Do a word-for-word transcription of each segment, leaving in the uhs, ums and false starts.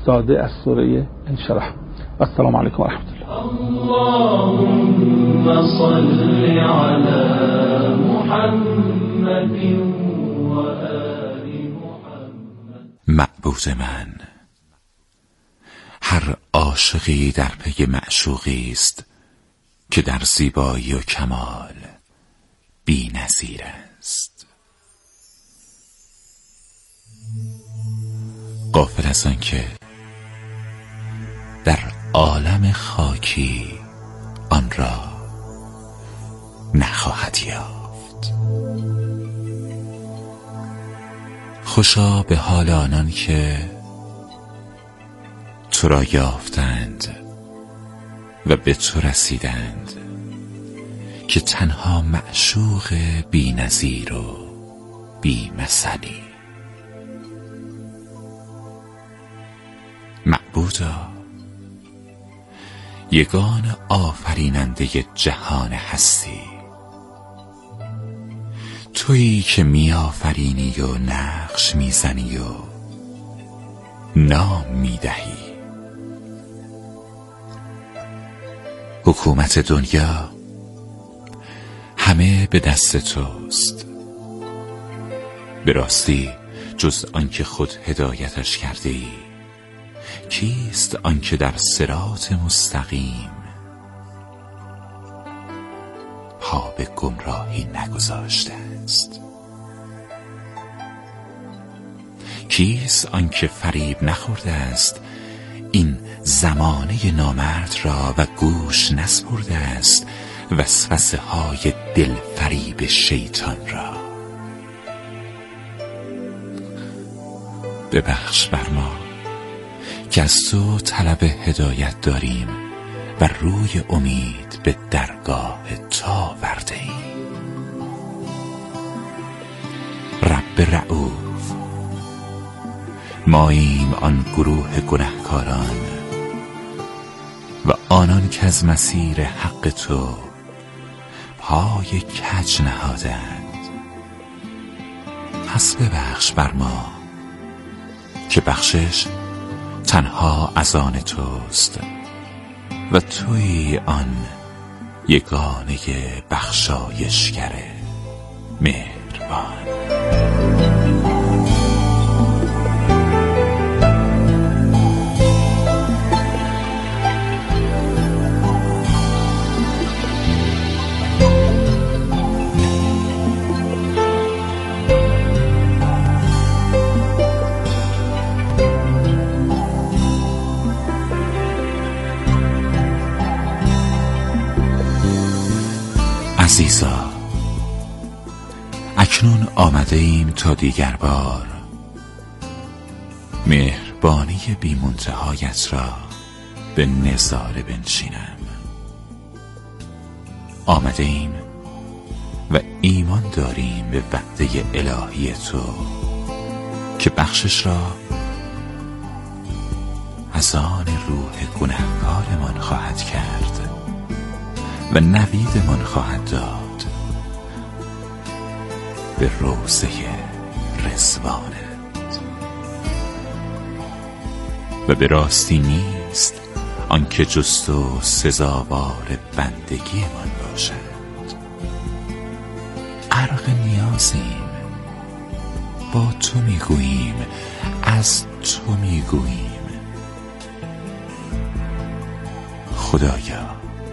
زاده از سوره انشراح. السلام علیکم و رحمت الله. اللهم صل علی محمد و آل محمد. معبود من، هر عاشقی در پی معشوقی است که در زیبایی و کمال بی نظیر است. غافل از آن که در عالم خاکی آن را نخواهد یافت. خوشا به حال آنان که تو را یافتند و به تو رسیدند که تنها معشوق بی نظیر و بی مثلی. معبودا، یگان آفریننده جهان هستی، تویی که می آفرینی و نقش می زنی و نام می دهی. حکومت دنیا همه به دست توست. به راستی جز آنکه خود هدایتش کردی، کیست آنکه در صراط مستقیم پا به گمراهی نگذاشته است؟ کیست آنکه فریب نخورده است این زمانه نامرد را و گوش نسپرده است وسوسه های دل فریب شیطان را؟ ببخش بر ما که از تو طلب هدایت داریم و روی امید به درگاه تا ورده ایم. رب رؤوف، ماییم آن گروه گنهکاران و آنان که از مسیر حق تو پای کج نهادند. پس ببخش بر ما که بخشش تنها از آن توست و تویی آن یگانه بخشایشگر مهربان. عزیزا، اکنون آمده ایم تا دیگر بار مهربانی بی منتهایت را به نظاره بنشینم. آمده ایم و ایمان داریم به وعده الهی تو که بخشش را از آن روح گنهکارمان خواهد کرد و نویدمان خواهد داد به روضه رضوانت. و به راستی نیست آنکه جز تو سزاوار بندگی من باشد. غرق نیازیم، با تو میگوییم، از تو میگوییم. خدایا،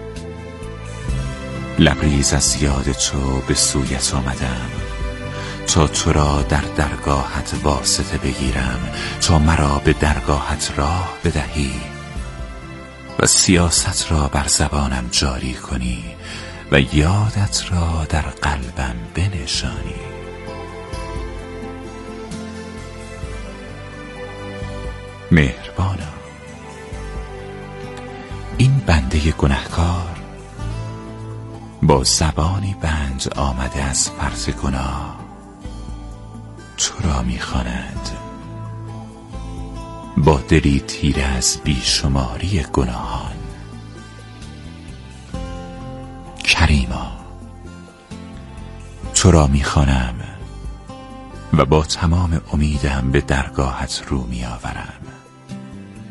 لبریز از یاد تو به سویت آمدم تا تو را در درگاهت واسطه بگیرم، تا مرا به درگاهت راه بدهی و سیاست را بر زبانم جاری کنی و یادت را در قلبم بنشانی. مهربانا، این بنده گنهکار با زبانی بند آمده از فرط گناه تو را می‌خواند، با دلی تیره از بیشماری گناهان. کریما، تو را می‌خوانم و با تمام امیدم به درگاهت رو می‌آورم.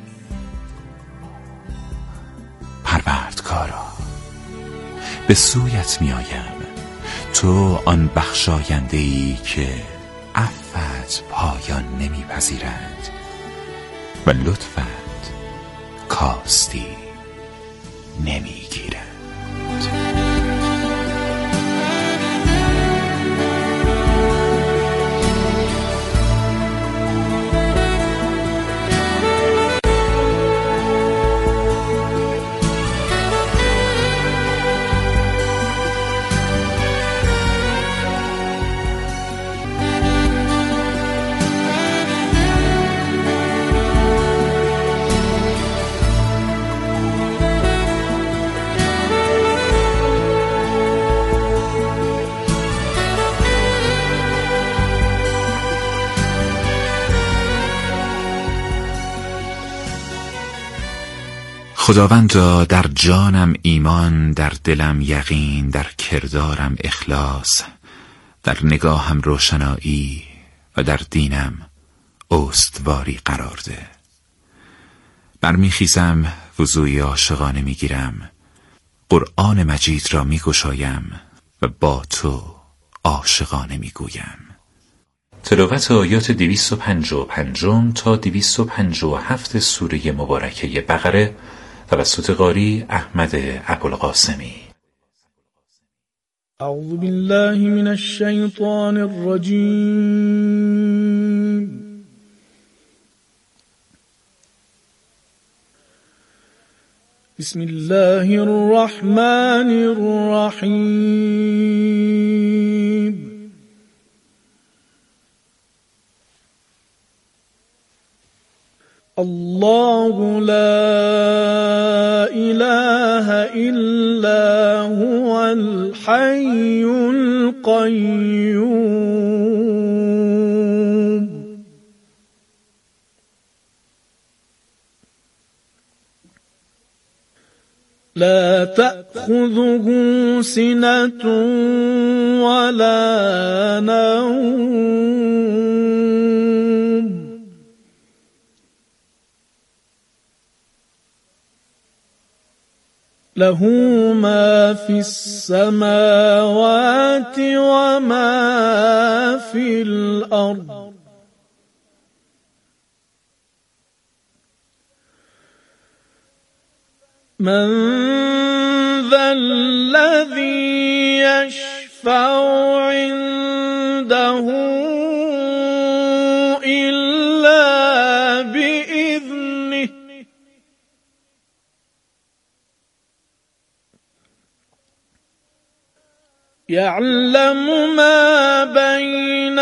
یارا، به سویت می آیم، تو آن بخشاینده ای که عفوت پایان نمی پذیرد و لطفت کاستی نمی گیرد. خداوندا در جانم ایمان، در دلم یقین، در کردارم اخلاص، در نگاهم روشنایی و در دینم استواری قرار ده. برمیخیزم وضوی عاشقانه میگیرم، قرآن مجید را میگشایم و با تو عاشقانه میگویم. تلاوت آیات دویست و پنجاه و پنج تا دویست و پنجاه و هفت سوره مبارکه بقره توسط قاری احمد ابوالقاسمی. اعوذ بالله من الشیطان الرجیم. بسم الله الرحمن الرحیم. الله لا إله إلا هو الحي القيوم لا تأخذه سنة ولا نوم له ما في السماوات وما في الأرض من ذا الذي يشفع عنده إلا بإذنه يعلم ما بين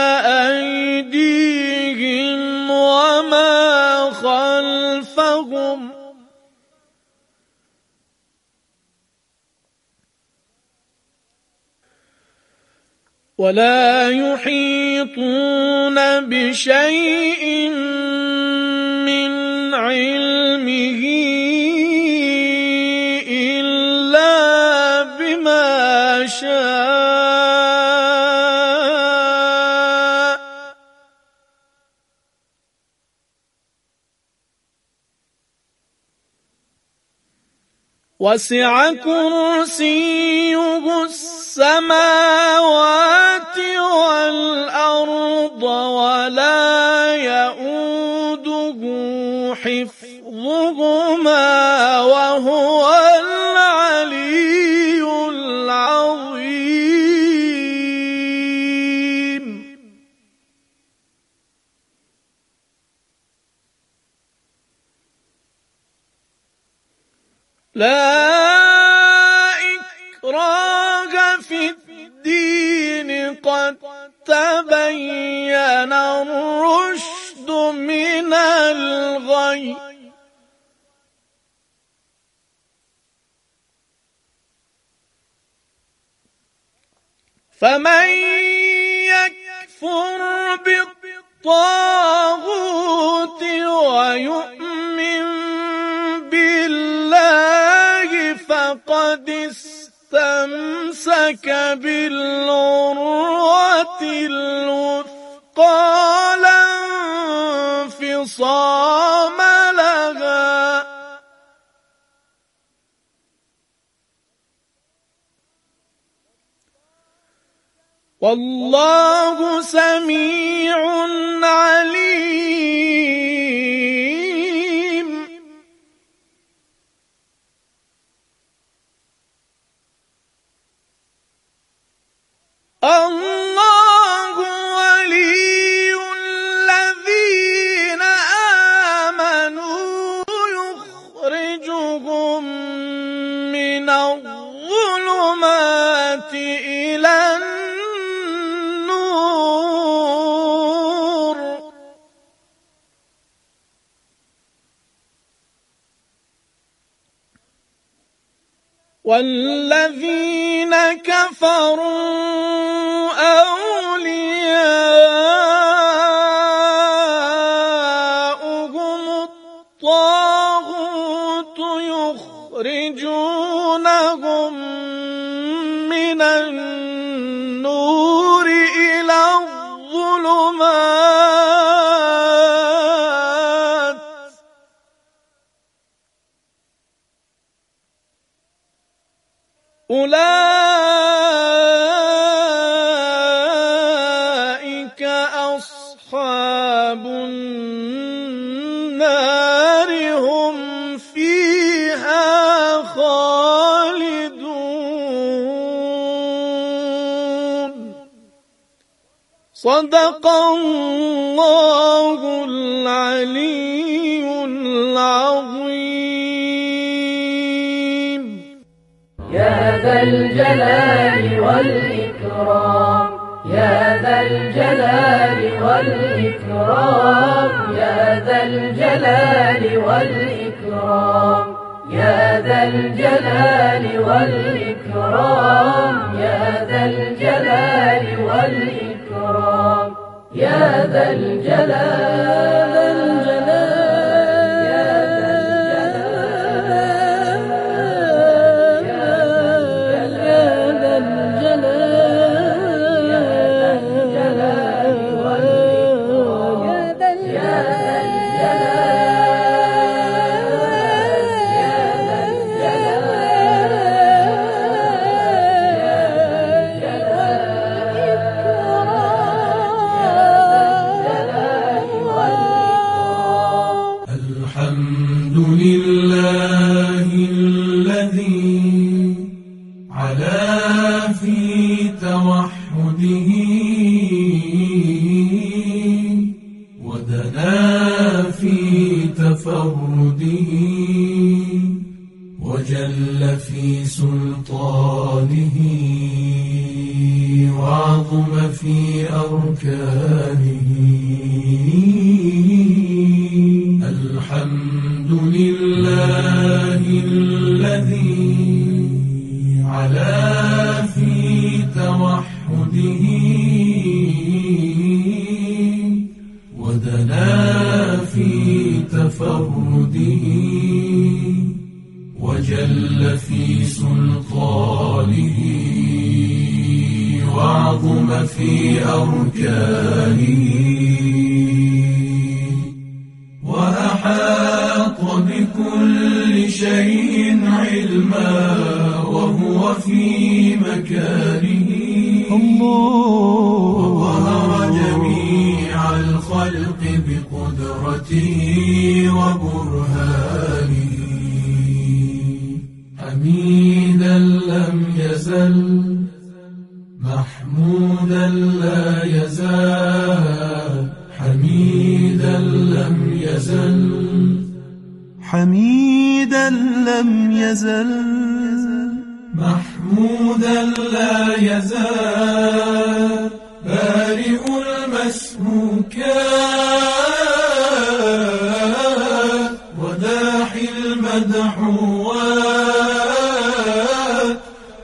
أيديهم وما خلفهم ولا يحيطون بشيء من علمه إلا بما شاء وسع كرسيه السماوات والأرض ولا يؤوده حفظهما وهو العلي العظيم لا إكراه في الدين قد تبين الرشد من الغي فمن يكفر بالطاغوت ويؤمن بالله فقد استمسك بالعروة الوثقى لا انفصام لها والله سميع عليم. الله ولي الذين آمنوا يخرجهم من الظلمات إلى النور والذين كفروا أولياؤهم الطاغوت يخرجونهم من النور إلى الظلمات أولئك أصحاب النار هم فيها خالدون. صدق الله العلي العظيم. يا ذا الجلال والإكرام، يا ذا الجلال والإكرام، يا ذا الجلال والإكرام، يا ذا الجلال والإكرام، يا ذا الجلال والإكرام، يا ذا الجلال وجل في سلطانه وعظم في أركانه. الحمد لله الذي علا في توحده ودنا في تفرده وجل في سلطانه وعظم في أركانه وأحاط بكل شيء علما وهو في مكانه. وظهر جميع الخلق بقدرته وبرهانه. حميدا لم يزل محمودا لا يزال. حميدا لم يزل حميدا لم يزل محمودا لا يزال. بارئ المسموكات وداحي المدحوات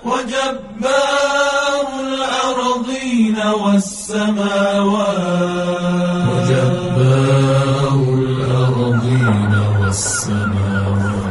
وجبار الأرضين والسماوات وجبار الأرضين والسماوات.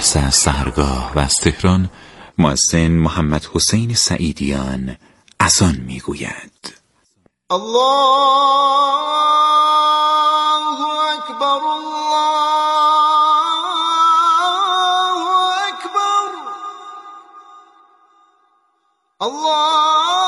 لحظه از سحرگاه و از تهران مؤذن محمد حسین سعیدیان اذان میگوید. الله اکبر، الله اکبر، الله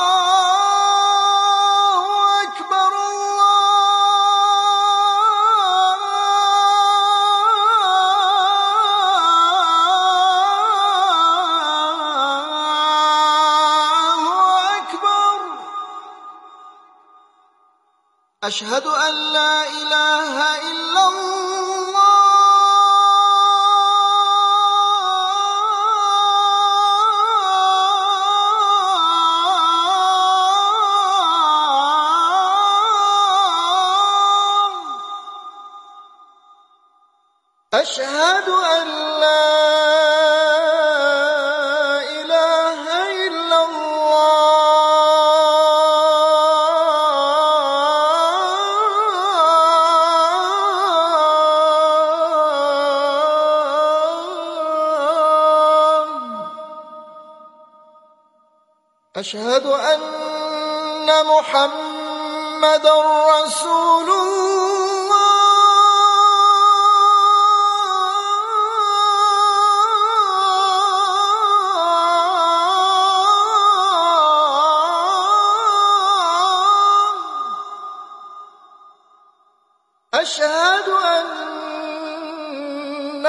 أشهد أن لا إله إلا الله أشهد أن لا إله إلا أشهد أن محمد رسول الله أشهد أن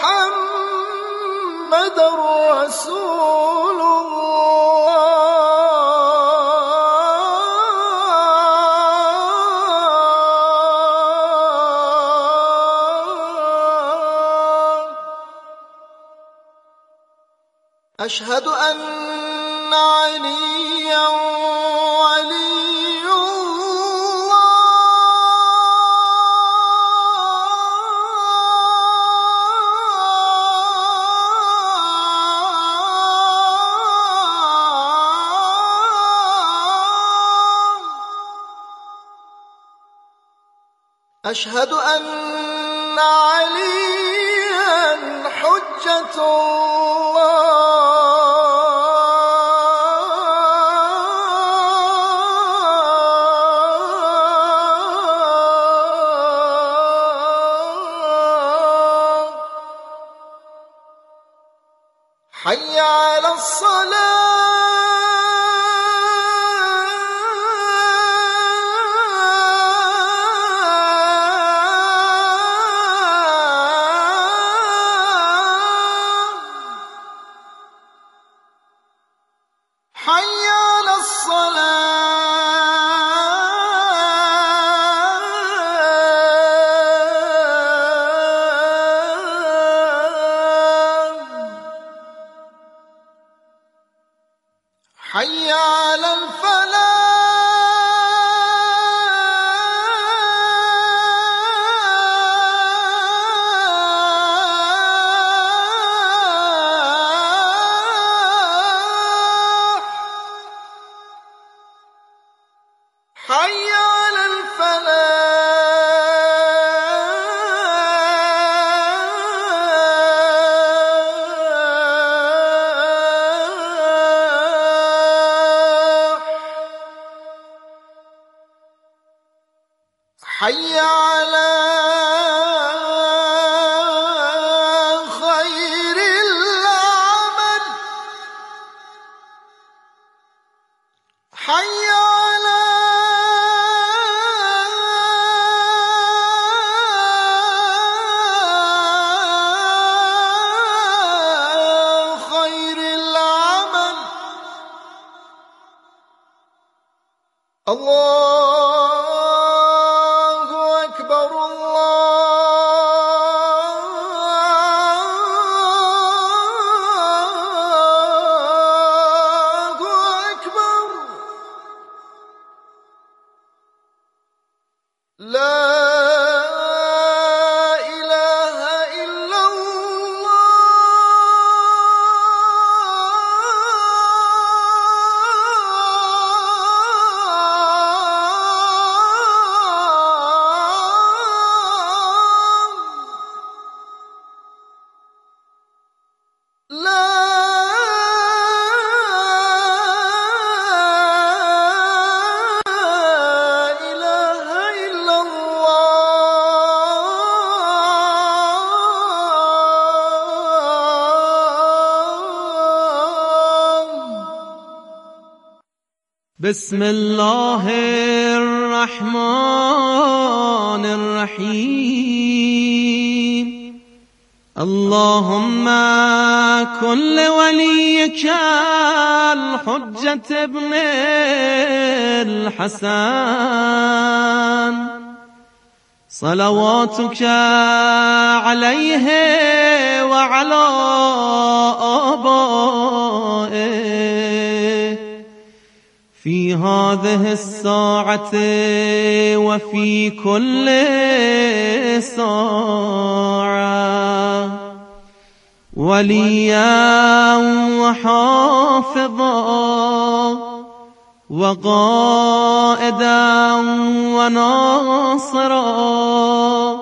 محمد رسول أشهد أن عليا ولي الله أشهد أن عليا حجة الله حي على الصلاة حي على حي على الفلاح حي على الفلاح حي على خير العمل حي على خير العمل الله أكبر الله أكبر لا إله إلا الله بسم الله الرحمن الرحیم. اللهم كن لوليك الحجة ابن الحسن صلواتك عليه وعلى آبائه في هذه الساعة وفي كل ساعة وليا وحافظا وقائدا وناصرا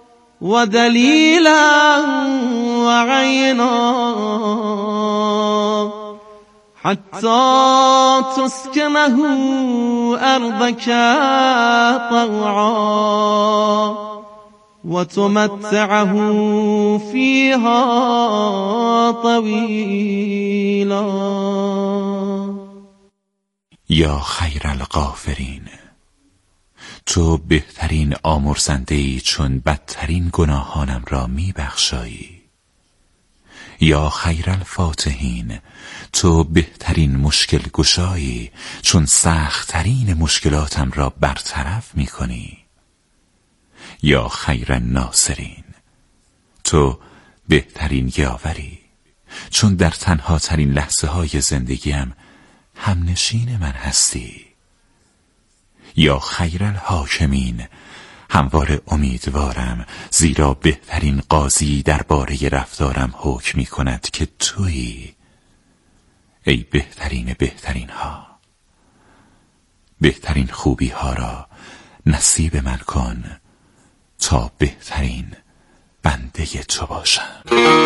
ودليلا وعينا حتى تسكنه أرضك طوعا وتمتعه فيها طويلا. یا خیر الغافرین، تو بهترین آمرزنده‌ای چون بدترین گناهانم را می بخشایی. یا خیر الفاتحین، تو بهترین مشکل گشایی چون سختترین مشکلاتم را برطرف می کنی. یا خیر الناصرین، تو بهترین یاوری چون در تنها ترین لحظه های زندگیم همنشین من هستی. یا خیر الحاکمین، همواره امیدوارم زیرا بهترین قاضی درباره رفتارم حکم می کند که تویی. ای بهترین بهترین ها، بهترین خوبی ها را نصیب من کن تا بهترین بنده تو باشم.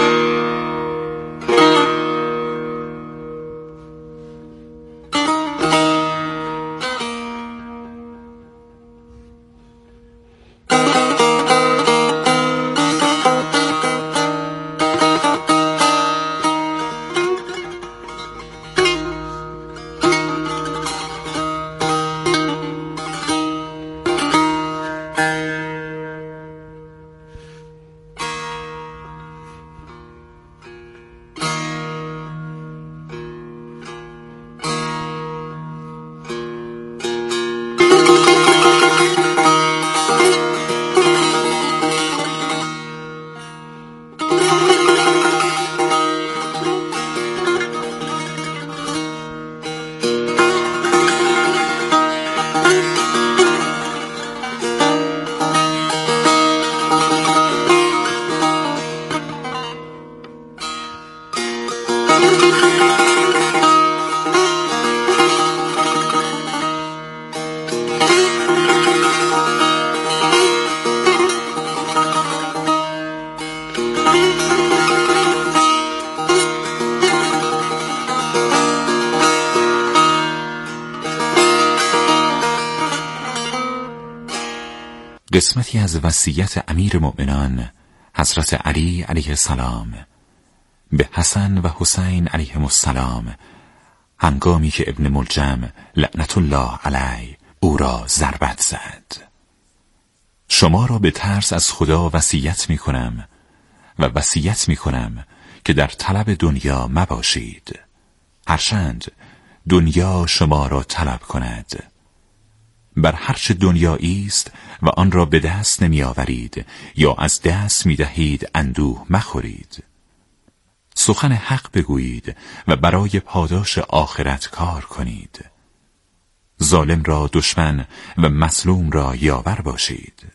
قسمتی از وصیت امیر مؤمنان حضرت علی علیه السلام به حسن و حسین علیهم السلام هنگامی که ابن ملجم لعنت الله علیه او را ضربت زد. شما را به ترس از خدا وصیت می کنم و وصیت می کنم که در طلب دنیا مباشید، هرچند دنیا شما را طلب کند. بر هرچه دنیایی است و آن را به دست نمی آورید یا از دست می دهید اندوه مخورید. سخن حق بگویید و برای پاداش آخرت کار کنید. ظالم را دشمن و مظلوم را یاور باشید.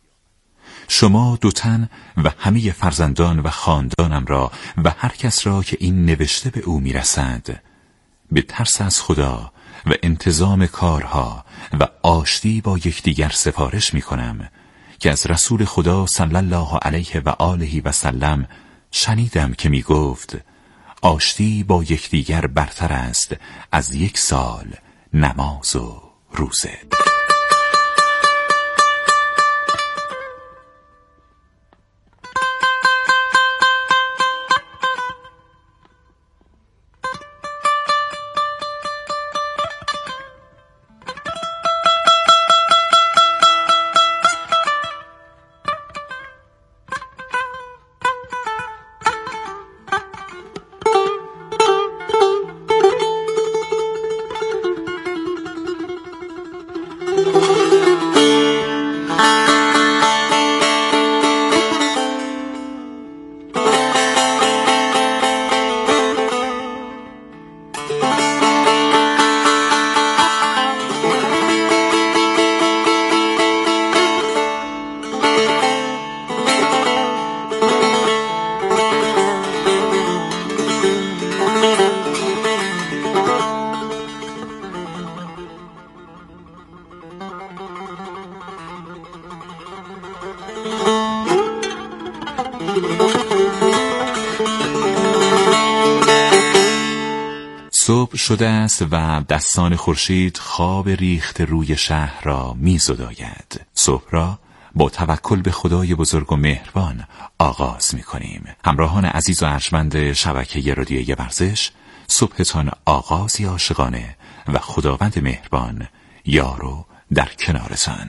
شما دو تن و همه فرزندان و خاندانم را و هر کس را که این نوشته به او می رسد به ترس از خدا و انتظام کارها و آشتی با یکدیگر سفارش می کنم که از رسول خدا صلی الله علیه و آله و سلم شنیدم که می گفت آشتی با یکدیگر برتر است از یک سال نماز و روزه. شده است و دستان خورشید خواب ریخت روی شهر را می‌زداید. صبح را با توکل به خدای بزرگ و مهربان آغاز می‌کنیم. همراهان عزیز و ارجمند شبکه رادیویی ورزش، صبحتان آغازی عاشقانه و خداوند مهربان یار و در کنارتان.